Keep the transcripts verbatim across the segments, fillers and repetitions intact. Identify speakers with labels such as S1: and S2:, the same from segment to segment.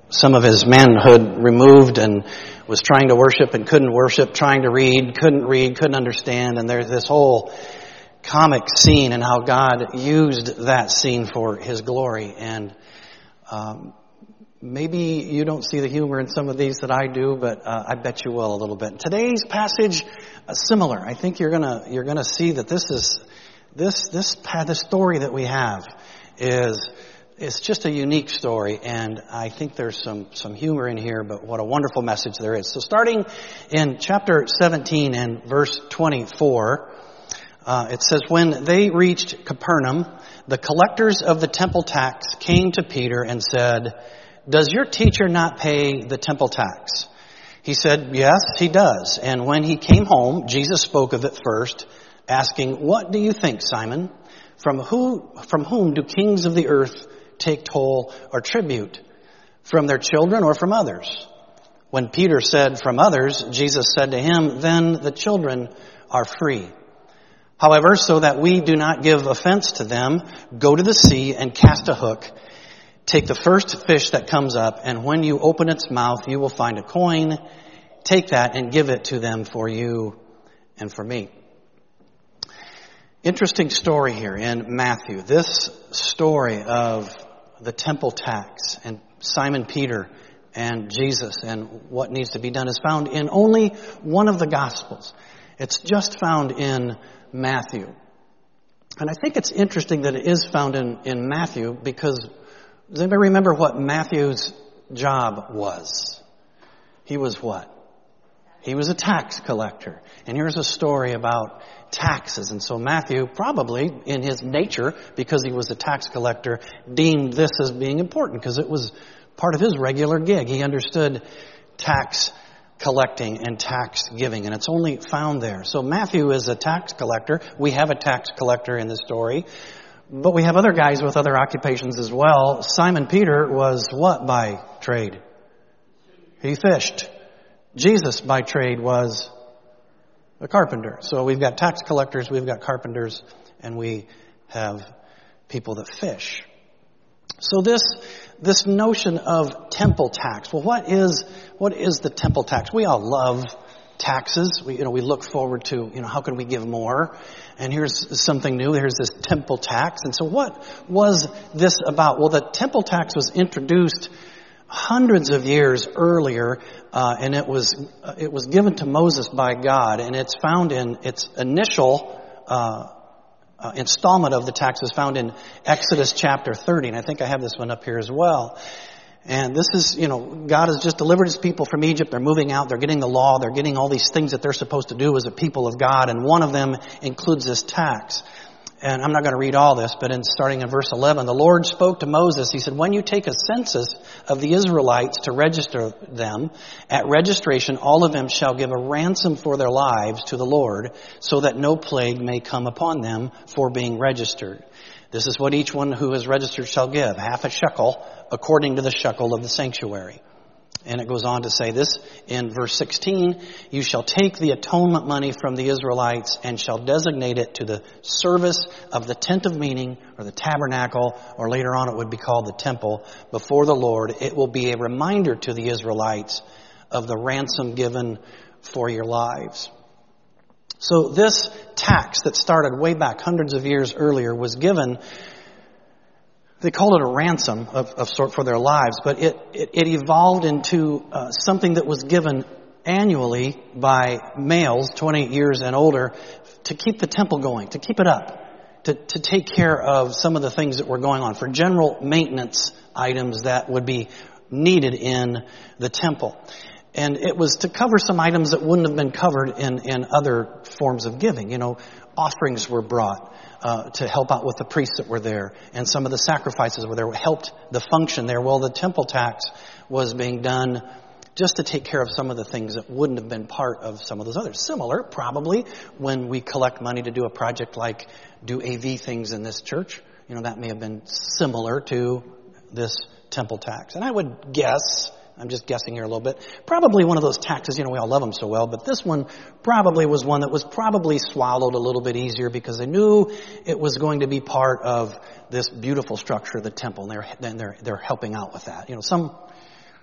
S1: some of his manhood removed and was trying to worship and couldn't worship, trying to read, couldn't read, couldn't understand. And there's this whole comic scene and how God used that scene for his glory. And um, maybe you don't see the humor in some of these that I do, but uh, I bet you will a little bit. Today's passage, uh, similar. I think you're gonna you're gonna see that this is this this this story that we have is it's just a unique story, and I think there's some some humor in here. But what a wonderful message there is. So, starting in chapter seventeen and verse twenty-four. Uh, it says, when they reached Capernaum, the collectors of the temple tax came to Peter and said, does your teacher not pay the temple tax? He said, yes, he does. And when he came home, Jesus spoke of it first, asking, what do you think, Simon? From who, from whom do kings of the earth take toll or tribute? From their children or from others? When Peter said, from others, Jesus said to him, then the children are free. However, so that we do not give offense to them, go to the sea and cast a hook. Take the first fish that comes up, and when you open its mouth, you will find a coin. Take that and give it to them for you and for me. Interesting story here in Matthew. This story of the temple tax and Simon Peter and Jesus and what needs to be done is found in only one of the Gospels. It's just found in Matthew. And I think it's interesting that it is found in, in Matthew because does anybody remember what Matthew's job was? He was what? He was a tax collector. And here's a story about taxes. And so Matthew probably in his nature, because he was a tax collector, deemed this as being important because it was part of his regular gig. He understood tax collecting and tax giving, and it's only found there. So Matthew is a tax collector. We have a tax collector in the story, but we have other guys with other occupations as well. Simon Peter was what by trade? He fished. Jesus by trade was a carpenter. So we've got tax collectors, we've got carpenters, and we have people that fish. So this this notion of temple tax. Well, what is what is the temple tax? We all love taxes. We you know we look forward to you know how can we give more? And here's something new. Here's this temple tax. And so what was this about? Well, the temple tax was introduced hundreds of years earlier, uh, and it was uh, it was given to Moses by God, and it's found in its initial Uh, Uh, installment of the tax is found in Exodus chapter thirty, and I think I have this one up here as well. And this is, you know, God has just delivered his people from Egypt. They're moving out. They're getting the law. They're getting all these things that they're supposed to do as a people of God, and one of them includes this tax. And I'm not going to read all this, but in starting in verse eleven, the Lord spoke to Moses. He said, when you take a census of the Israelites to register them, at registration all of them shall give a ransom for their lives to the Lord, so that no plague may come upon them for being registered. This is what each one who is registered shall give, half a shekel, according to the shekel of the sanctuary. And it goes on to say this in verse sixteen, you shall take the atonement money from the Israelites and shall designate it to the service of the tent of meeting or the tabernacle, or later on it would be called the temple, before the Lord. It will be a reminder to the Israelites of the ransom given for your lives. So this tax that started way back hundreds of years earlier was given. They called it a ransom of, of sort for their lives, but it, it, it evolved into uh, something that was given annually by males, twenty-eight years and older, to keep the temple going, to keep it up, to, to take care of some of the things that were going on, for general maintenance items that would be needed in the temple. And it was to cover some items that wouldn't have been covered in, in other forms of giving. You know, offerings were brought uh, to help out with the priests that were there, and some of the sacrifices were there, helped the function there. Well, the temple tax was being done just to take care of some of the things that wouldn't have been part of some of those others. Similar, probably, when we collect money to do a project like do A V things in this church. You know, that may have been similar to this temple tax. And I would guess, I'm just guessing here a little bit, probably one of those taxes, you know, we all love them so well, but this one probably was one that was probably swallowed a little bit easier because they knew it was going to be part of this beautiful structure of the temple, and they're, and they're, they're helping out with that. You know, some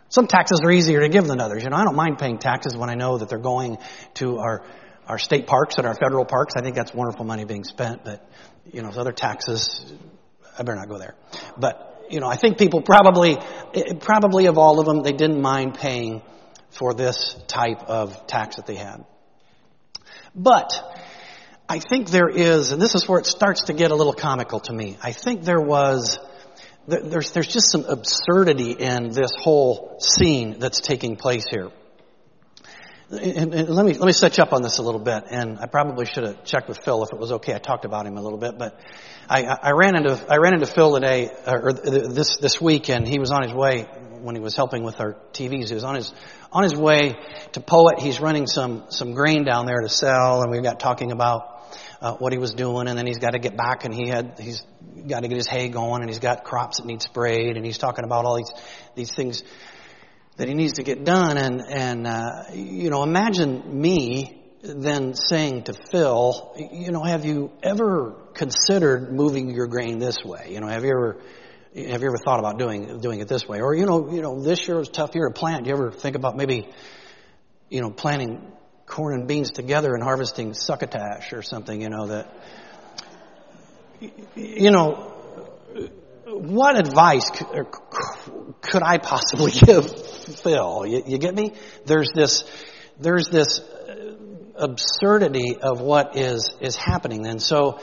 S1: Some taxes are easier to give than others. You know, I don't mind paying taxes when I know that they're going to our our state parks and our federal parks. I think that's wonderful money being spent. But, you know, other taxes, I better not go there. But, you know, I think people probably, probably of all of them, they didn't mind paying for this type of tax that they had. But I think there is, and this is where it starts to get a little comical to me. I think there was, there's, there's just some absurdity in this whole scene that's taking place here. And, and let me let me set you up on this a little bit, and I probably should have checked with Phil if it was okay. I talked about him a little bit, but I, I ran into I ran into Phil today or this this week, and he was on his way when he was helping with our T Vs. He was on his on his way to Poet. He's running some some grain down there to sell, and we got talking about uh, what he was doing, and then he's got to get back, and he had he's got to get his hay going, and he's got crops that need sprayed, and he's talking about all these these things that he needs to get done. And, and uh, you know, imagine me then saying to Phil, you know, have you ever considered moving your grain this way? You know, have you ever, have you ever thought about doing, doing it this way? Or, you know, you know, this year was a tough year to plant. Do you ever think about maybe, you know, planting corn and beans together and harvesting succotash or something, you know, that, you know, what advice could I possibly give Phil? You, you get me? There's this, there's this absurdity of what is, is happening. And so,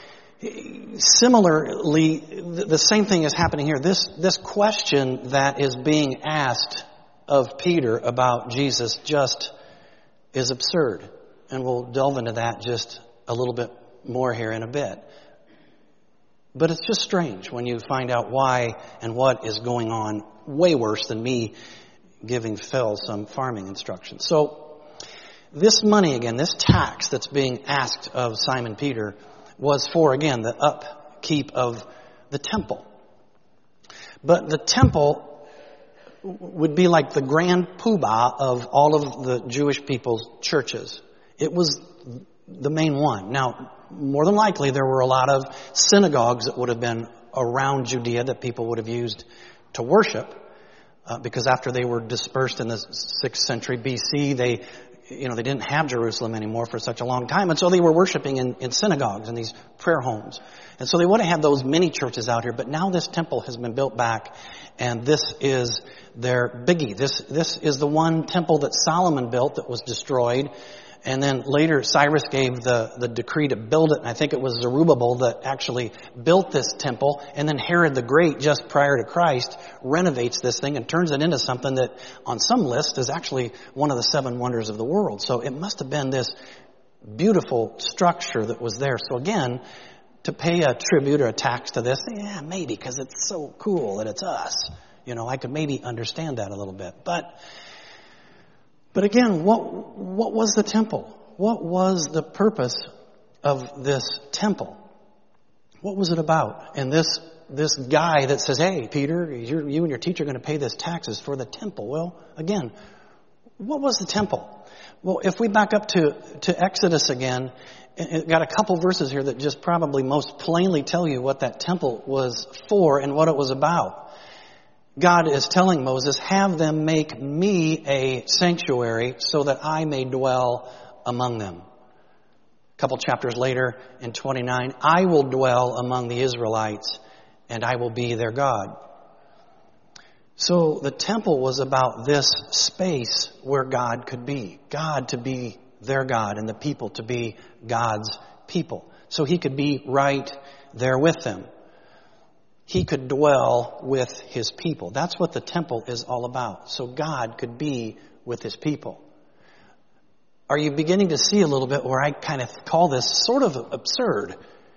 S1: similarly, the same thing is happening here. This, this question that is being asked of Peter about Jesus just is absurd. And we'll delve into that just a little bit more here in a bit. But it's just strange when you find out why and what is going on, way worse than me giving Phil some farming instructions. So this money, again, this tax that's being asked of Simon Peter was for, again, the upkeep of the temple. But the temple would be like the grand poobah of all of the Jewish people's churches. It was the main one. Now, more than likely, there were a lot of synagogues that would have been around Judea that people would have used to worship, uh, because after they were dispersed in the sixth century B C, they, you know, they didn't have Jerusalem anymore for such a long time, and so they were worshiping in, in synagogues and these prayer homes, and so they would have had those mini churches out here. But now this temple has been built back, and this is their biggie. This this is the one temple that Solomon built that was destroyed. And then later Cyrus gave the, the decree to build it. And I think it was Zerubbabel that actually built this temple. And then Herod the Great, just prior to Christ, renovates this thing and turns it into something that on some list is actually one of the seven wonders of the world. So it must have been this beautiful structure that was there. So again, to pay a tribute or a tax to this, yeah, maybe, because it's so cool that it's us. You know, I could maybe understand that a little bit. But But again, what what was the temple? What was the purpose of this temple? What was it about? And this this guy that says, "Hey, Peter, you're, you and your teacher are going to pay this taxes for the temple." Well, again, what was the temple? Well, if we back up to to Exodus again, it got a couple verses here that just probably most plainly tell you what that temple was for and what it was about. God is telling Moses, have them make me a sanctuary so that I may dwell among them. A couple chapters later in twenty-nine, I will dwell among the Israelites and I will be their God. So the temple was about this space where God could be. God to be their God and the people to be God's people. So he could be right there with them. He could dwell with his people. That's what the temple is all about. So God could be with his people. Are you beginning to see a little bit where I kind of call this sort of absurd?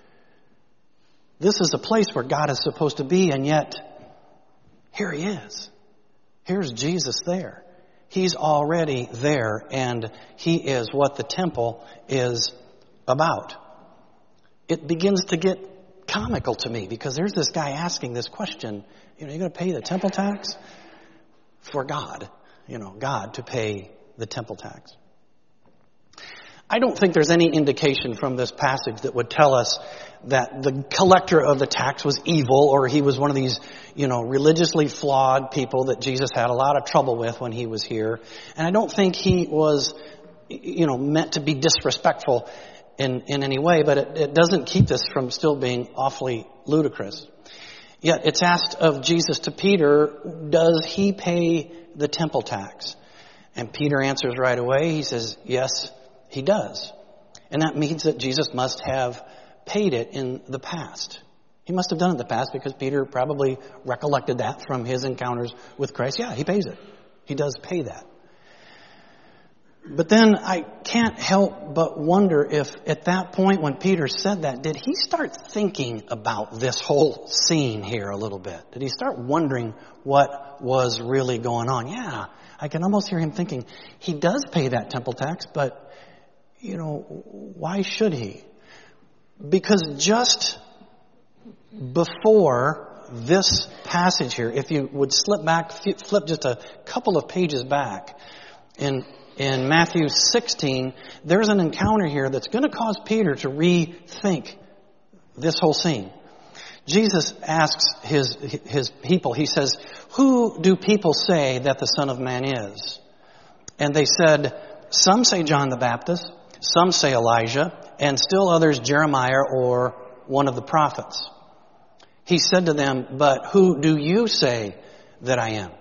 S1: This is a place where God is supposed to be, and yet here he is. Here's Jesus there. He's already there, and he is what the temple is about. It begins to get comical to me because there's this guy asking this question, you know, you're going to pay the temple tax for God, you know, God to pay the temple tax. I don't think there's any indication from this passage that would tell us that the collector of the tax was evil, or he was one of these, you know, religiously flawed people that Jesus had a lot of trouble with when he was here. And I don't think he was, you know, meant to be disrespectful in, in any way, but it, it doesn't keep this from still being awfully ludicrous. Yet it's asked of Jesus to Peter, does he pay the temple tax? And Peter answers right away. He says, yes, he does. And that means that Jesus must have paid it in the past. He must have done it in the past because Peter probably recollected that from his encounters with Christ. Yeah, he pays it. He does pay that. But then I can't help but wonder if at that point when Peter said that, did he start thinking about this whole scene here a little bit? Did he start wondering what was really going on? Yeah, I can almost hear him thinking, he does pay that temple tax, but, you know, why should he? Because just before this passage here, if you would slip back, flip just a couple of pages back, in in Matthew sixteen, there's an encounter here that's going to cause Peter to rethink this whole scene. Jesus asks his his people, he says, who do people say that the Son of Man is? And they said, some say John the Baptist, some say Elijah, and still others Jeremiah or one of the prophets. He said to them, but who do you say that I am?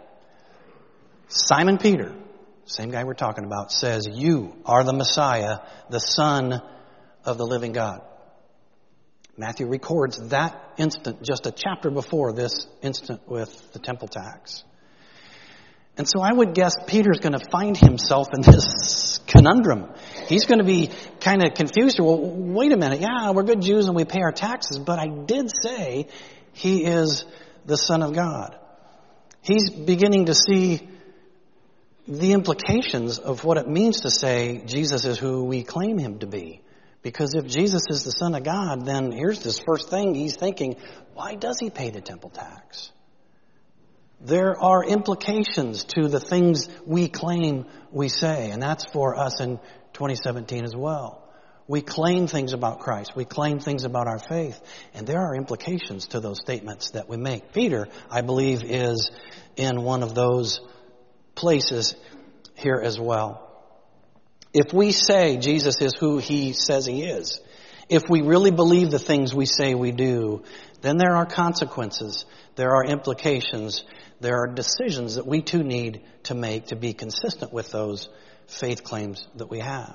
S1: Simon Peter, same guy we're talking about, says, you are the Messiah, the Son of the living God. Matthew records that instant just a chapter before this instant with the temple tax. And so I would guess Peter's going to find himself in this conundrum. He's going to be kind of confused. Well, wait a minute. Yeah, we're good Jews and we pay our taxes, but I did say he is the Son of God. He's beginning to see the implications of what it means to say Jesus is who we claim him to be. Because if Jesus is the Son of God, then here's this first thing he's thinking, why does he pay the temple tax? There are implications to the things we claim we say, and that's for us in twenty seventeen as well. We claim things about Christ. We claim things about our faith, and there are implications to those statements that we make. Peter, I believe, is in one of those places here as well. If we say Jesus is who he says he is, if we really believe the things we say we do, then there are consequences, there are implications, there are decisions that we too need to make to be consistent with those faith claims that we have.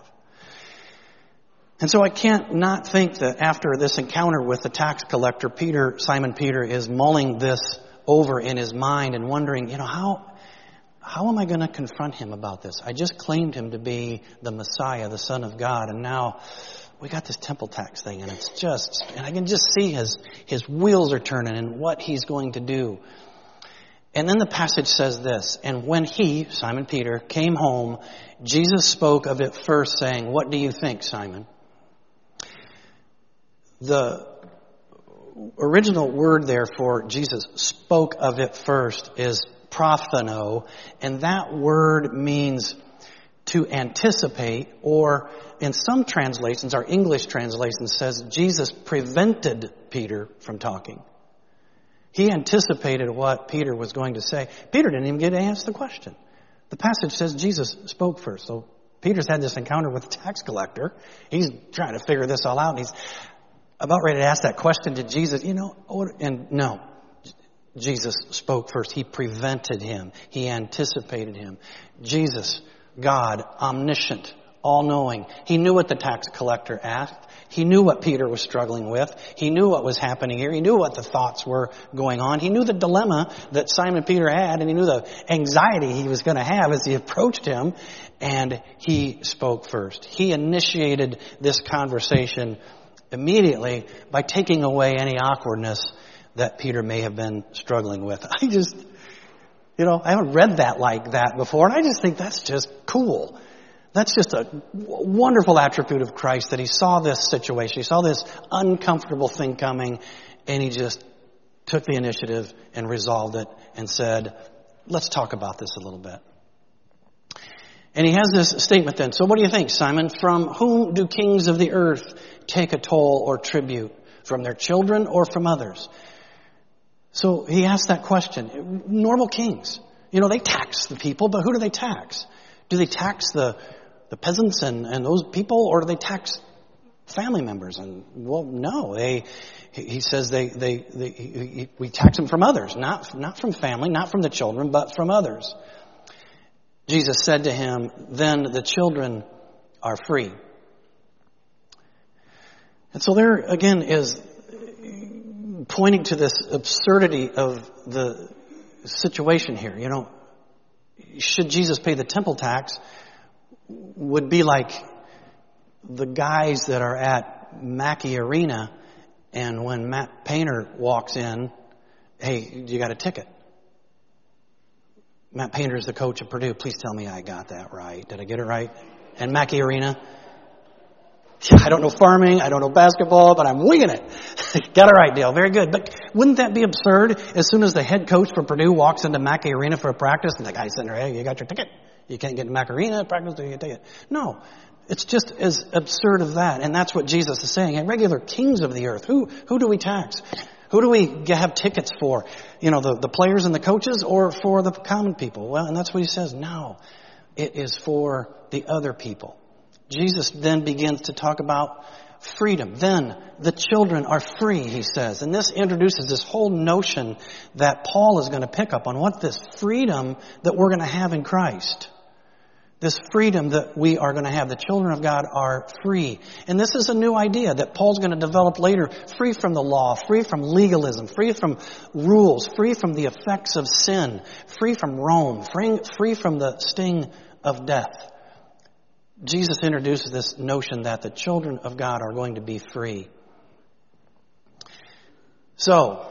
S1: And so I can't not think that after this encounter with the tax collector, Peter, Simon Peter, is mulling this over in his mind and wondering, you know, how how am I going to confront him about this? I just claimed him to be the Messiah, the Son of God, and now we got this temple tax thing, and it's just, and I can just see his his wheels are turning and what he's going to do. And then the passage says this, and when he, Simon Peter, came home, Jesus spoke of it first, saying, what do you think, Simon? The original word there for Jesus spoke of it first is prophano, and that word means to anticipate, or in some translations, our English translation says Jesus prevented Peter from talking. He anticipated what Peter was going to say. Peter didn't even get to ask the question. The passage says Jesus spoke first. So Peter's had this encounter with the tax collector. He's trying to figure this all out, and he's about ready to ask that question to Jesus. You know, and no. Jesus spoke first. He prevented him. He anticipated him. Jesus, God, omniscient, all-knowing. He knew what the tax collector asked. He knew what Peter was struggling with. He knew what was happening here. He knew what the thoughts were going on. He knew the dilemma that Simon Peter had, and he knew the anxiety he was going to have as he approached him, and he spoke first. He initiated this conversation immediately by taking away any awkwardness that Peter may have been struggling with. I just, you know, I haven't read that like that before, and I just think that's just cool. That's just a wonderful attribute of Christ, that he saw this situation, he saw this uncomfortable thing coming, and he just took the initiative and resolved it and said, let's talk about this a little bit. And he has this statement then. So what do you think, Simon? From whom do kings of the earth take a toll or tribute? From their children or from others? So he asked that question. Normal kings, you know, they tax the people, but who do they tax? Do they tax the, the peasants and, and those people, or do they tax family members? And well, no, they, he says they, they, they he, we tax them from others, not, not from family, not from the children, but from others. Jesus said to him, then the children are free. And so there again is pointing to this absurdity of the situation here. You know, should Jesus pay the temple tax would be like the guys that are at Mackey Arena, and when Matt Painter walks in, hey, you got a ticket. Matt Painter is the coach of Purdue. Please tell me I got that right. Did I get it right? And Mackey Arena. I don't know farming. I don't know basketball, but I'm winging it. Got it right, Dale. Very good. But wouldn't that be absurd as soon as the head coach for Purdue walks into Mackey Arena for a practice and the guy's sitting there, hey, you got your ticket? You can't get to Mackey Arena practice until you get a ticket. No. It's just as absurd as that. And that's what Jesus is saying. And regular kings of the earth, who, who do we tax? Who do we have tickets for? You know, the, the players and the coaches, or for the common people? Well, and that's what he says. No, it is for the other people. Jesus then begins to talk about freedom. Then the children are free, he says. And this introduces this whole notion that Paul is going to pick up on, what this freedom that we're going to have in Christ. This freedom that we are going to have. The children of God are free. And this is a new idea that Paul's going to develop later. Free from the law, free from legalism, free from rules, free from the effects of sin, free from Rome, free, free from the sting of death. Jesus introduces this notion that the children of God are going to be free. So,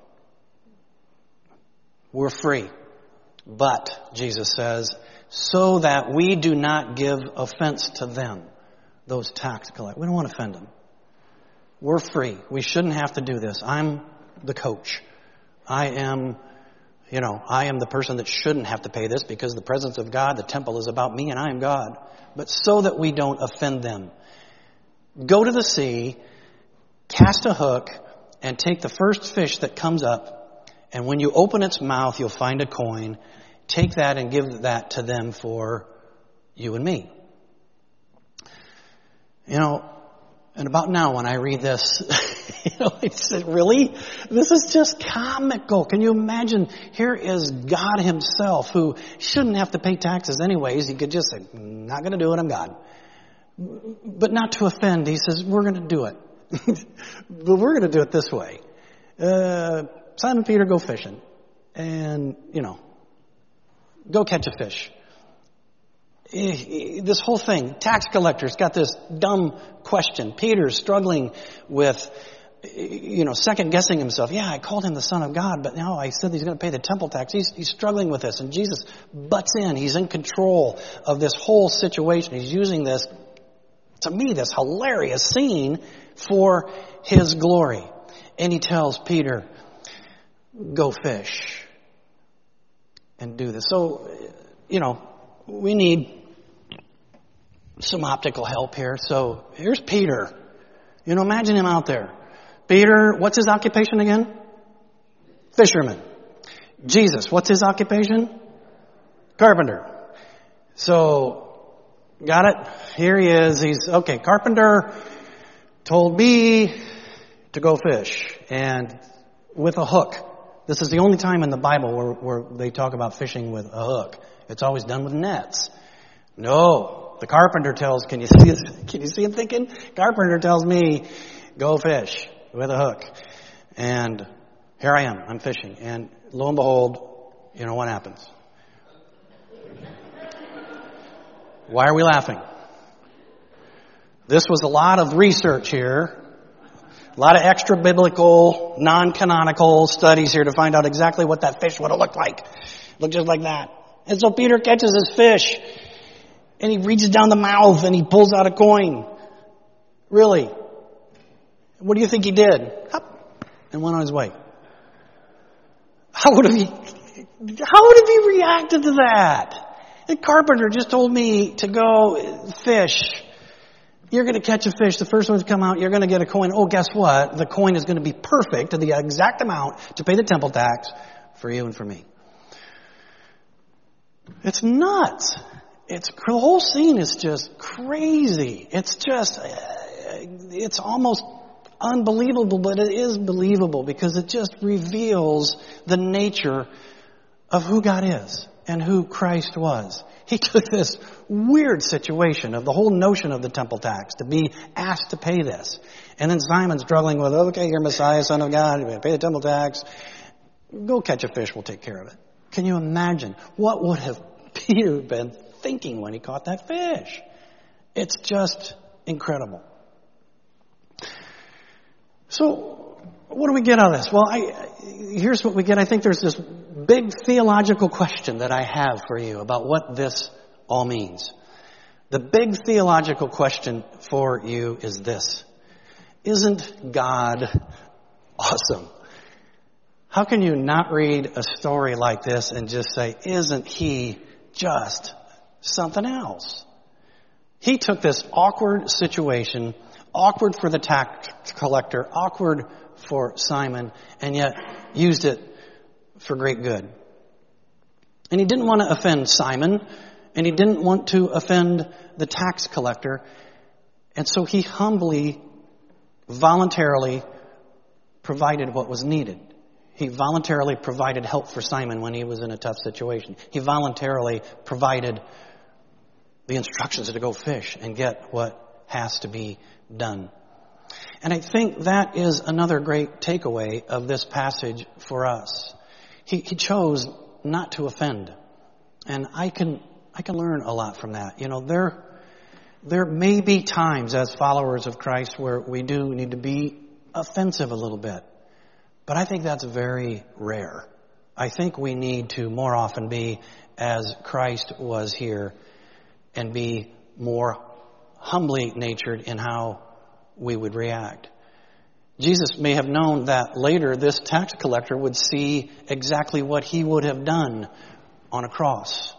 S1: we're free. But, Jesus says, so that we do not give offense to them, those tax collectors. We don't want to offend them. We're free. We shouldn't have to do this. I'm the coach. I am, you know, I am the person that shouldn't have to pay this because the presence of God, the temple is about me and I am God. But so that we don't offend them, go to the sea, cast a hook, and take the first fish that comes up. And when you open its mouth, you'll find a coin. Take that and give that to them for you and me. You know, and about now when I read this, you know, it's really, this is just comical. Can you imagine? Here is God himself, who shouldn't have to pay taxes anyways. He could just say, not going to do it, I'm God. But not to offend, he says, we're going to do it. But we're going to do it this way. Uh, Simon Peter, go fishing. And, you know, go catch a fish. This whole thing, tax collectors got this dumb question. Peter's struggling with, you know, second guessing himself. Yeah, I called him the Son of God, but now I said he's going to pay the temple tax. He's, he's struggling with this. And Jesus butts in. He's in control of this whole situation. He's using this, to me, this hilarious scene for his glory. And he tells Peter, go fish and do this. So, you know, we need some optical help here. So here's Peter. You know, imagine him out there. Peter, what's his occupation again? Fisherman. Jesus, what's his occupation? Carpenter. So, got it? Here he is. He's, okay, carpenter told me to go fish. And with a hook. This is the only time in the Bible where, where they talk about fishing with a hook. It's always done with nets. No, the carpenter tells, can you see, can you see him thinking? Carpenter tells me, go fish with a hook. And here I am, I'm fishing. And lo and behold, you know what happens? Why are we laughing? This was a lot of research here. A lot of extra biblical, non-canonical studies here to find out exactly what that fish would have looked like. Looked just like that. And so Peter catches his fish, and he reaches down the mouth, and he pulls out a coin. Really? What do you think he did? Up, and went on his way. How would have he, how would have he reacted to that? The carpenter just told me to go fish. You're going to catch a fish. The first one to come out, you're going to get a coin. Oh, guess what? The coin is going to be perfect to the exact amount to pay the temple tax for you and for me. It's nuts. It's, the whole scene is just crazy. It's just, it's almost unbelievable, but it is believable because it just reveals the nature of who God is and who Christ was. He took this weird situation of the whole notion of the temple tax to be asked to pay this. And then Simon struggling with, okay, you're Messiah, Son of God, you're going to pay the temple tax. Go catch a fish, we'll take care of it. Can you imagine what would have Peter been thinking when he caught that fish? It's just incredible. So, what do we get out of this? Well, I, here's what we get. I think there's this big theological question that I have for you about what this all means. The big theological question for you is this: isn't God awesome? How can you not read a story like this and just say, isn't he just something else? He took this awkward situation, awkward for the tax collector, awkward for Simon, and yet used it for great good. And he didn't want to offend Simon, and he didn't want to offend the tax collector, and so he humbly, voluntarily provided what was needed. He voluntarily provided help for Simon when he was in a tough situation. He voluntarily provided the instructions to go fish and get what has to be done. And I think that is another great takeaway of this passage for us. He, he chose not to offend. And I can, I can learn a lot from that. You know, there, there may be times as followers of Christ where we do need to be offensive a little bit. But I think that's very rare. I think we need to more often be as Christ was here and be more humbly natured in how we would react. Jesus may have known that later this tax collector would see exactly what he would have done on a cross.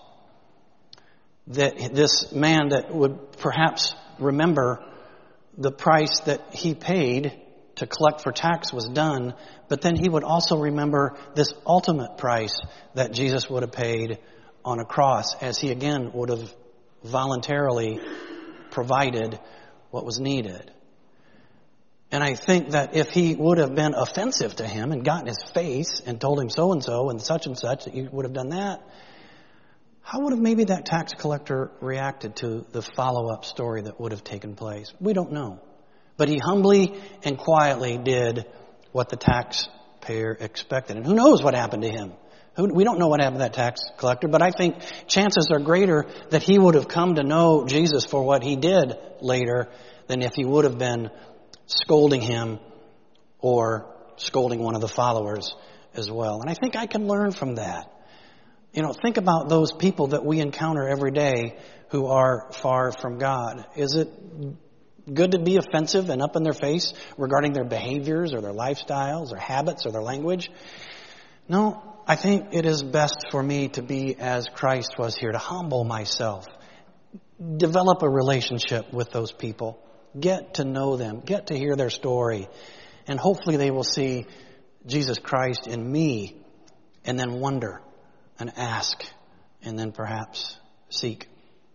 S1: That this man that would perhaps remember the price that he paid to collect for tax was done, but then he would also remember this ultimate price that Jesus would have paid on a cross, as he again would have voluntarily provided what was needed. And I think that if he would have been offensive to him and gotten his face and told him so-and-so and such and such, that you would have done that, how would have maybe that tax collector reacted to the follow-up story that would have taken place? We don't know. But he humbly and quietly did what the taxpayer expected. And who knows what happened to him? We don't know what happened to that tax collector, but I think chances are greater that he would have come to know Jesus for what he did later than if he would have been scolding him or scolding one of the followers as well. And I think I can learn from that. You know, think about those people that we encounter every day who are far from God. Is it good to be offensive and up in their face regarding their behaviors or their lifestyles or habits or their language? No, I think it is best for me to be as Christ was here, to humble myself, develop a relationship with those people, get to know them, get to hear their story, and hopefully they will see Jesus Christ in me and then wonder and ask and then perhaps seek.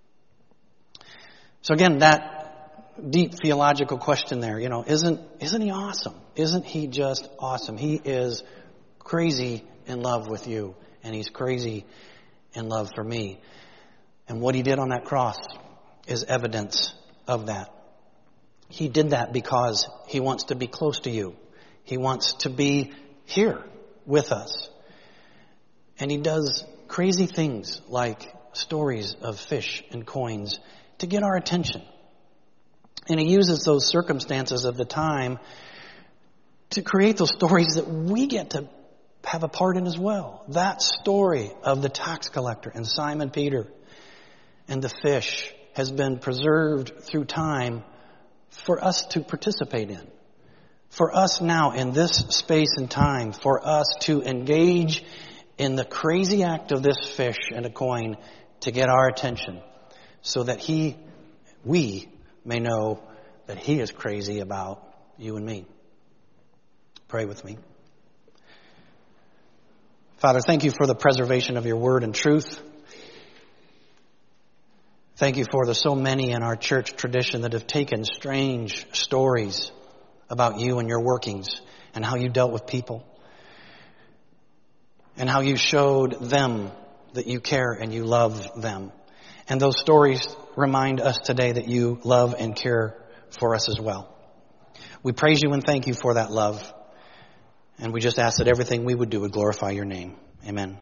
S1: So again, that deep theological question there, you know, isn't, isn't he awesome? Isn't he just awesome? He is crazy in love with you, and he's crazy in love for me. And what he did on that cross is evidence of that. He did that because he wants to be close to you. He wants to be here with us. And he does crazy things like stories of fish and coins to get our attention. And he uses those circumstances of the time to create those stories that we get to have a part in as well. That story of the tax collector and Simon Peter and the fish has been preserved through time for us to participate in. For us now in this space and time, for us to engage in the crazy act of this fish and a coin to get our attention so that he, we may know that He is crazy about you and me. Pray with me. Father, thank you for the preservation of your word and truth. Thank you for the so many in our church tradition that have taken strange stories about you and your workings and how you dealt with people and how you showed them that you care and you love them. And those stories remind us today that you love and care for us as well. We praise you and thank you for that love. And we just ask that everything we would do would glorify your name. Amen.